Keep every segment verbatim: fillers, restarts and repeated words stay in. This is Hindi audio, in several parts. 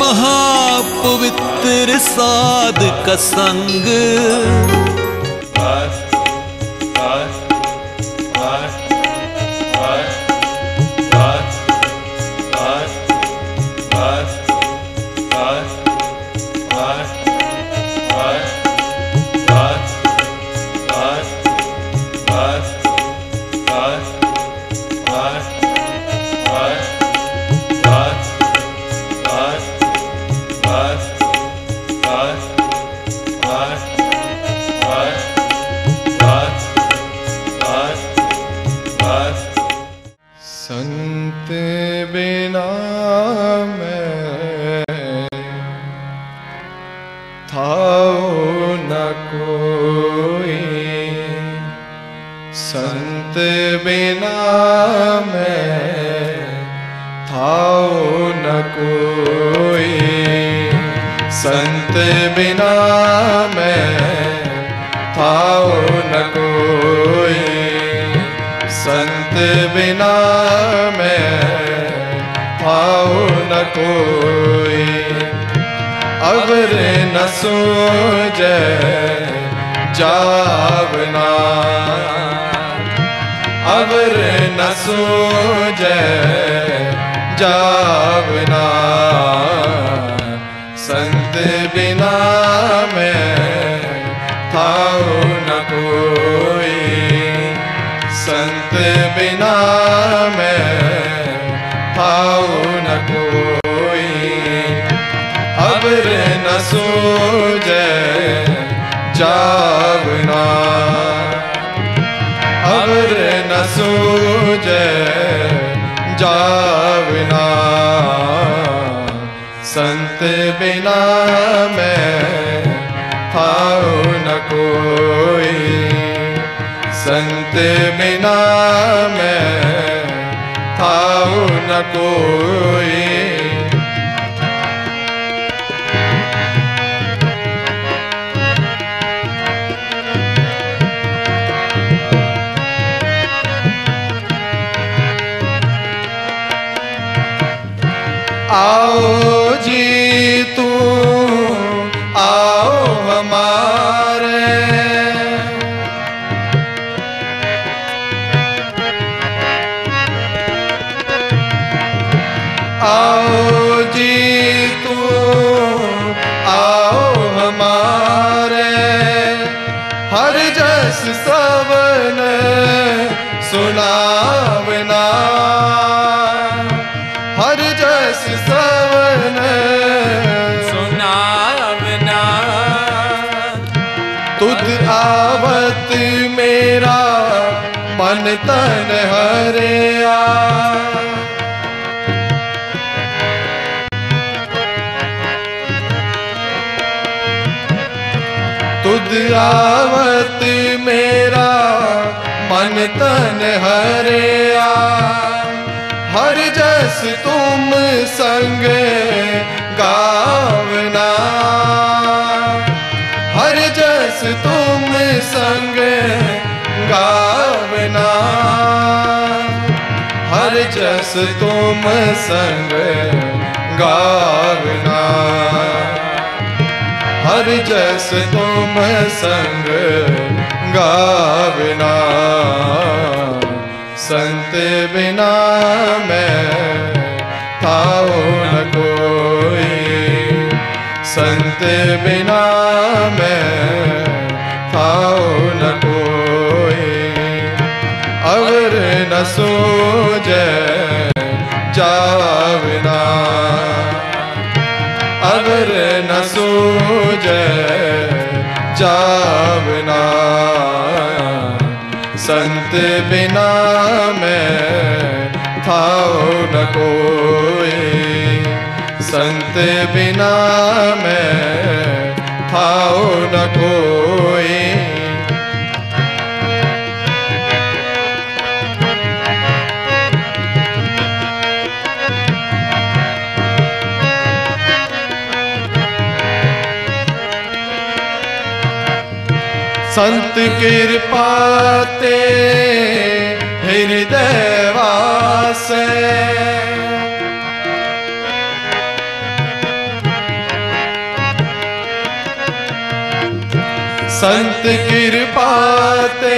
महापवित्र साध का संग। संत बिना मैं थाओ न कोई, संत बिना मैं थाओ न कोई, संत बिना मैं थाओ न कोई, संत बिना मैं थाओ न कोई। अवर न सूझे जावना, अवर न सूझे जावना, संत बिना मैं थाओ न कोई, संत बिना मैं थाओ न कोई। अबर न सूझे जावना, अबर न सूझे जावना, संत बिना मैं थाओ न कोई, संत बिना मैं थाओ न कोई। आओ जी तू आओ हमारे, आओ जी तू आओ हमारे, हर जस सवन सुनावना, हर जस सवन सुनावना, तुध आवत मेरा मन तन हरिया, तुध आवत मेरा मन तन हरिया, हर जस तुम संग गावना, हर जस तुम संग गावना, हर जस तुम संग गावना, हर जस तुम संग गावना, संत बिना मैं थाओ न कोई, संत बिना मैं थाओ न कोई। अवर न सूझे जावना, अवर न सूझे जावना, संत बिना मैं थाओ न कोई, संत बिना मैं थाओ न कोई। संत कृपा ते हृदय वासे, संत कृपा ते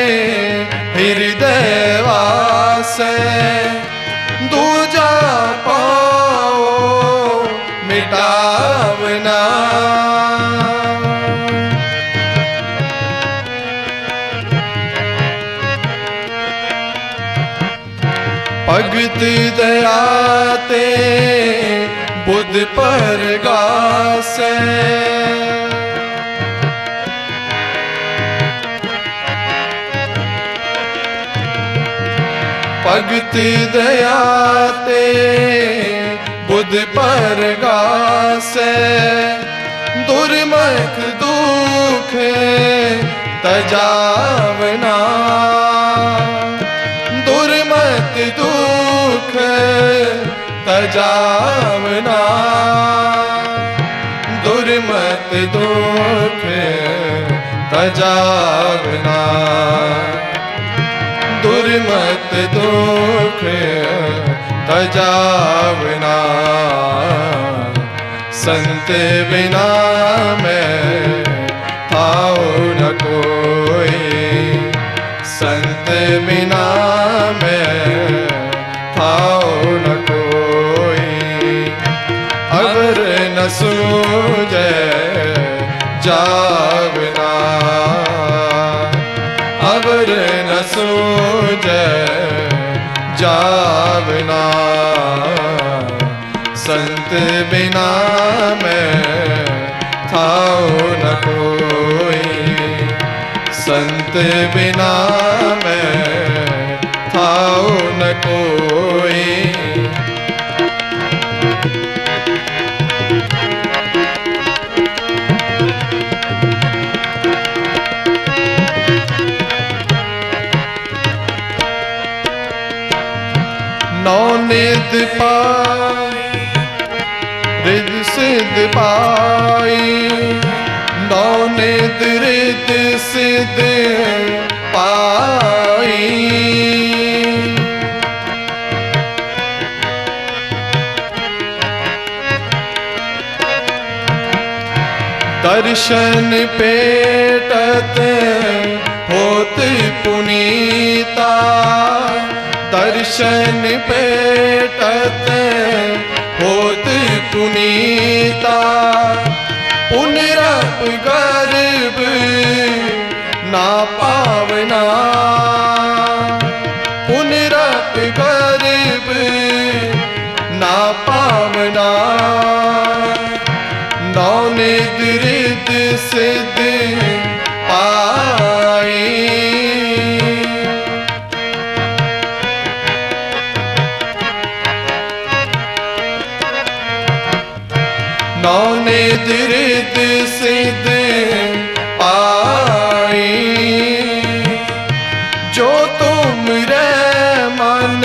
हृदय वासै दूजा पाओ मिटावना। भगत दया ते बुद्ध परगासै भगत दया ते बुद्ध परगासै दुर्मख दुख तजावना। दुर्मत दुख तजावना। दुर्मत दुख तजावना। दुर्मत दुख तजावना। संत बिना मैं आओ न कोई। संत बिना मैं आओ न कोई। अगर न सूझे जावना। अगर न सूझे जावना। संत बिना मैं थाओ न कोई। संत बिना मैं थाओ न कोई। नौ निध पाई रिद सिद्ध पाई। नौ निध रिद सिद्ध पाई। दर्शन पेटत होत पुनीता। दर्शन पेटत होत पुनीता। पुनरप गर्भ ना पावना। पुनरप गर्भ ना पावना। नौ निध रिद सिद्ध पाई। नौ निध रिद सिद्ध पाई। जो तुम रे मन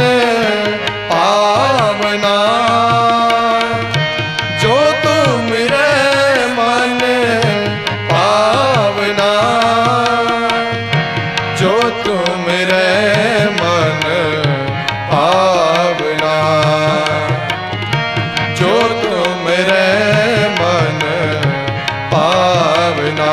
पावना। जो तुम रे मन पावना। जो तुम रे मन पावना। जो तुम रे मन पावना।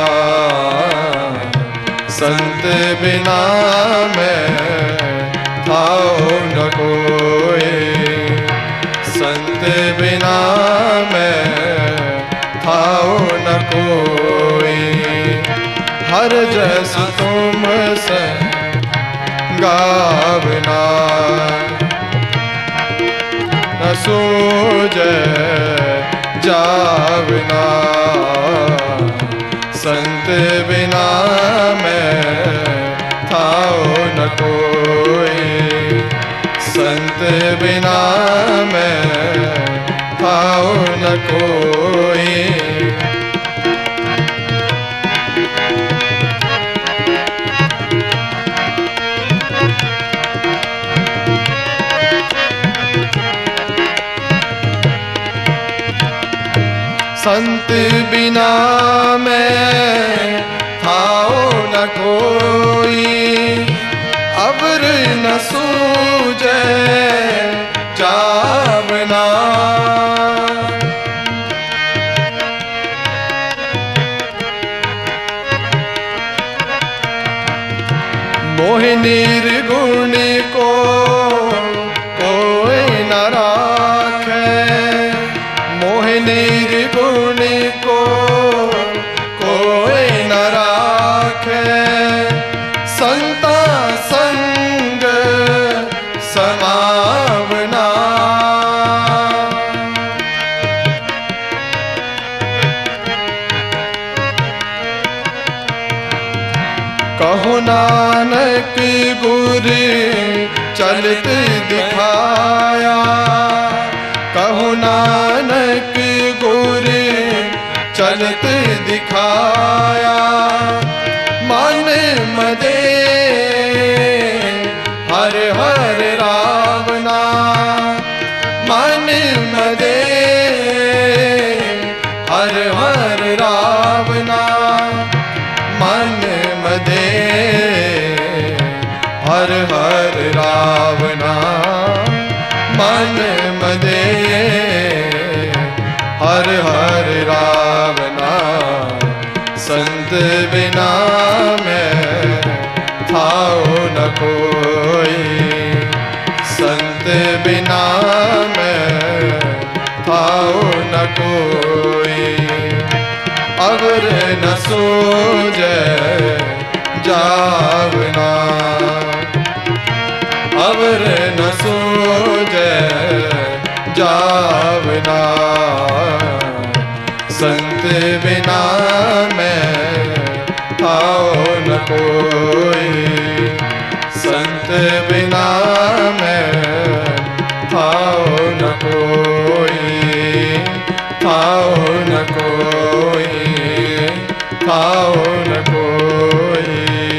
संत बिना मैं थाओ न कोई। संत बिना मैं थाओ न कोई। हर जस तुम से गावना। न सूझे जावना। संत बिना मैं थाओ न कोई। संत बिना मैं थाओ न कोई। संत बिना मैं थाओ न कोई। अबर न सूझे जावना। निर्गुण को कोई न राखे, मोह निर्गुण को कोई न राखे, संता संग समावना। कहो नानक गुर चलत दिखाया, कहो नानक गुर चलत दिखाया, मन मदे हर हर रावना, मन मदे हर हर रावना, मन मदे हर हर रावना, मन मदे हर हर रावना। संत बिना मैं थाओ न कोई, संत बिना मैं थाओ न कोई, अवर न सूझे जावना, अवर न सूझे जावना। संत बिना मैं थाओ न कोई, संत बिना मैं थाओ न कोई, थाओ न कोई, थाओ न कोई।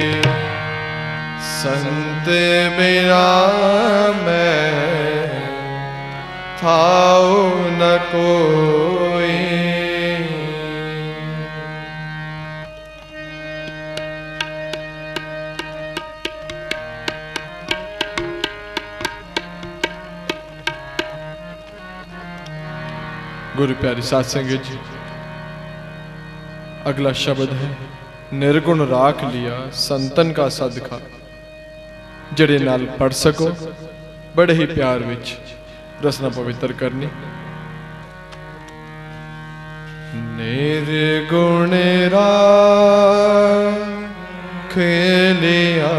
संत बिना मैं थाओ न कोई। गुरु प्यारी साध संगत जी, अगला शब्द है निर्गुण राख लिया संतन का सदका। जड़े नाल पढ़ सको, बड़े ही प्यार विच रसना पवित्र करनी। निर्गुण राख लिया,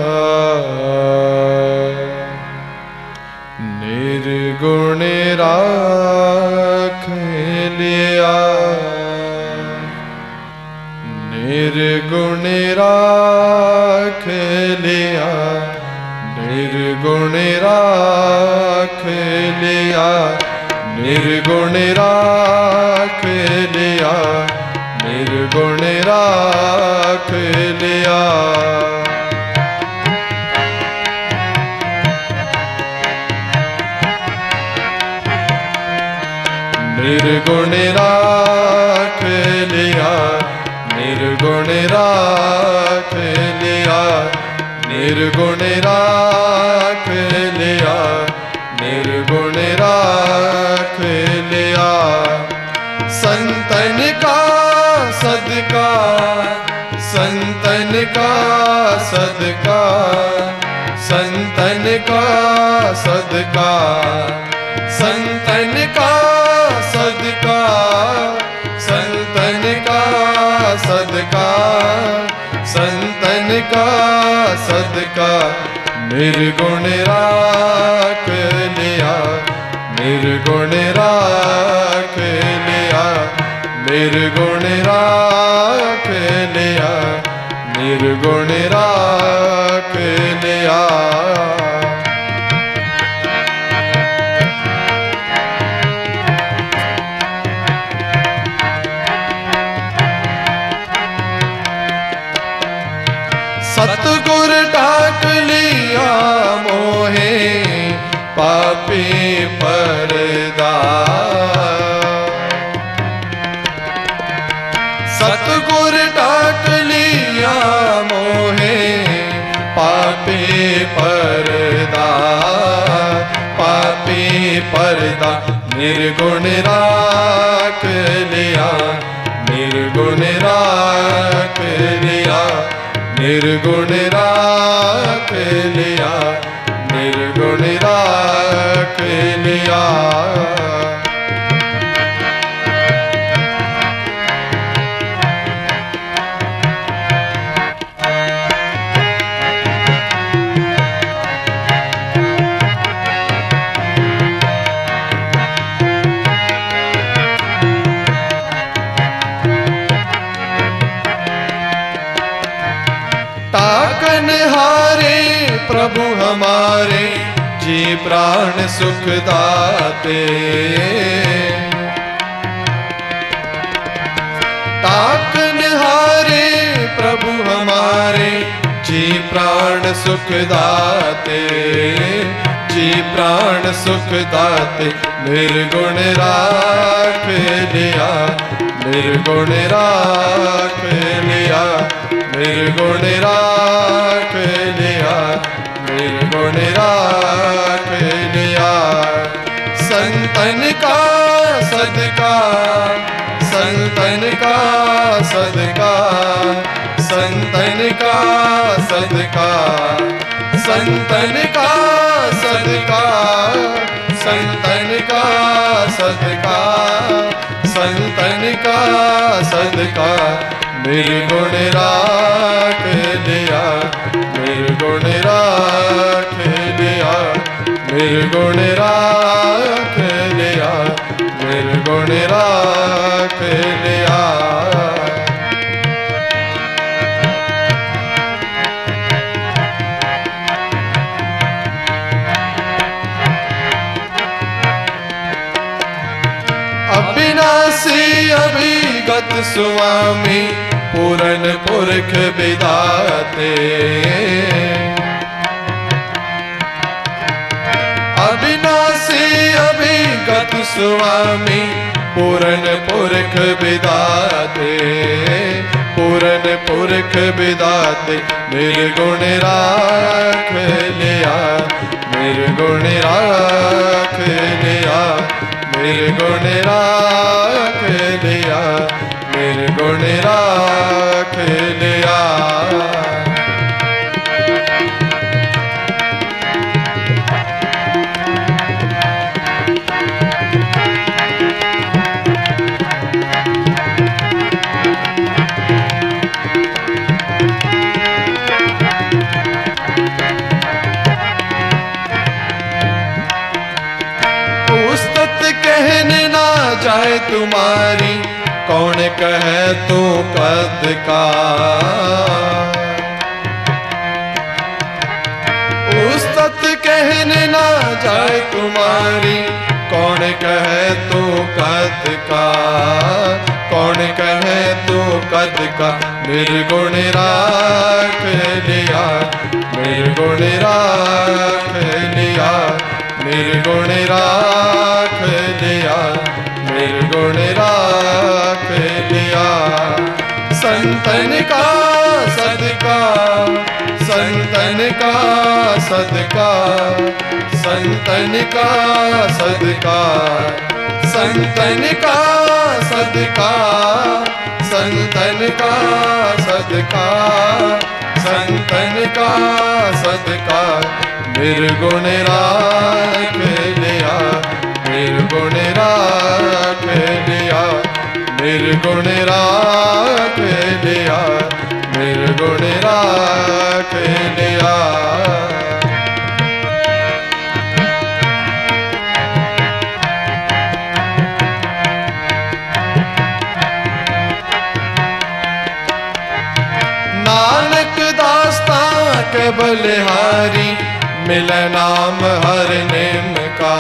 निर्गुण राख लिया, निर्गुण राख लिया, निर्गुण राख लिया, निर्गुण राख लिया, निर्गुण राख लिया। निर्गुण राख लिया, निर्गुण राख लिया, निर्गुण राख लिया, निर्गुण राख लिया। संतन का सदका, संतन का सदका, संतन का सदका, संतन का सदका, संतन का सदका, संतन का सदका। निर्गुण राख लिया, निर्गुण राख लिया, निर्गुण राख लिया, निर्गुण राख लिया। सतगुर डाक लिया मोहे पापी परदा, सतगुर डाक लिया मोहे पापी परदा, पापी परदा। निर्गुण राख लिया, निर्गुण राख लिया, निर्गुण राख लिया, निर्गुण राख लिया। ताकन हारे प्रभु हमारे, जी प्राण सुख दाते। ताकन हारे प्रभु हमारे, जी प्राण सुख दाते, जी प्राण सुख दाते। निर्गुण राख लिया, निर्गुण राख लिया, निर्गुण राख लिया, निर्गुण राख लिया। संतन का सदका, संतन का सदका, संतन का सदका, संतन का सदका, संतन का सदका, संतन का सदका। निर्गुण राख लिया, निर्गुण राख लिया, निर्गुण राख लिया, निर्गुण राख लिया। अविनाशी अभिगत स्वामी, पूरन पुरख विधाते। अविनाशी अभिगत स्वामी, पूरन पुरख विधाते, पूरन पुरख विधाते। निर्गुण राख लिया, निर्गुण राख लिया, निर्गुण राख लिया, निर्गुण राख लिया। उस्तत कहने ना जाए तुम्हारी, कौन कहे तू कद का। उस्तत कहने ना जाए तुम्हारी, कौन कहे तू कद का, कौन कहे तू कद का। निर्गुण राख लिया, निर्गुण राख लिया, निर्गुण राख लिया, निर्गुण राख लिया। संतन का सदका, संतन का सदका, संतन का सदका, संतन का सदका, संतन का सदका, संतन का सदका। निर्गुण राख लिया, निर्गुण राख लिया, निर्गुण राख लिया, निर्गुण राख लिया। नानक दास्ता के बलिहारी, मिल नाम हर नेम का।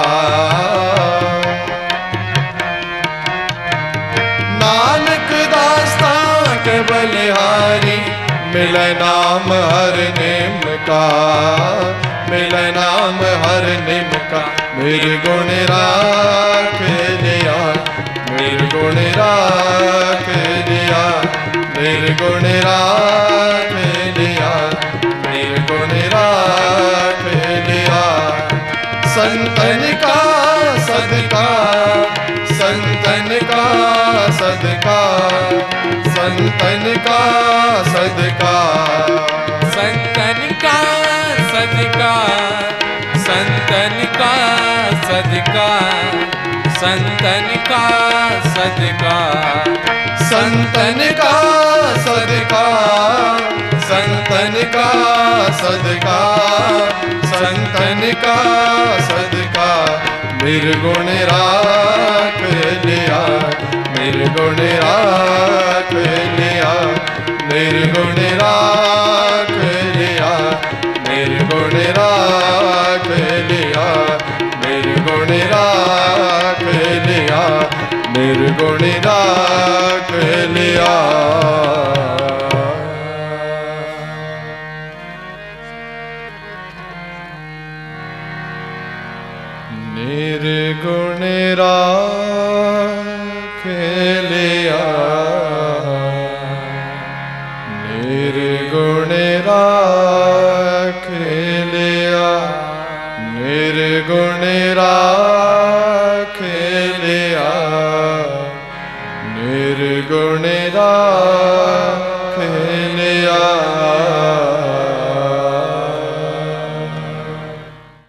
नानक दास्ता के बलिहारी, मिल नाम हर नेम का, मिल नाम हर नेम का। निर्गुण राख लिया, निर्गुण राख लिया, निर्गुण राख लिया, निर्गुण राख लिया। संतन का सदका, संतन का सदका, संतन का सदका। सदका संतन का सदका संतन का सदका संतन का सदका संतन का सदका संतन का सदका निर्गुण राख लिया निर्गुण राख लिया निर्गुण राख लिया निर्गुण राख लिया निर्गुण राख लिया निर्गुण राख लिया। निर्गुण राख लिया निर्गुण राख लिया निर्गुण राख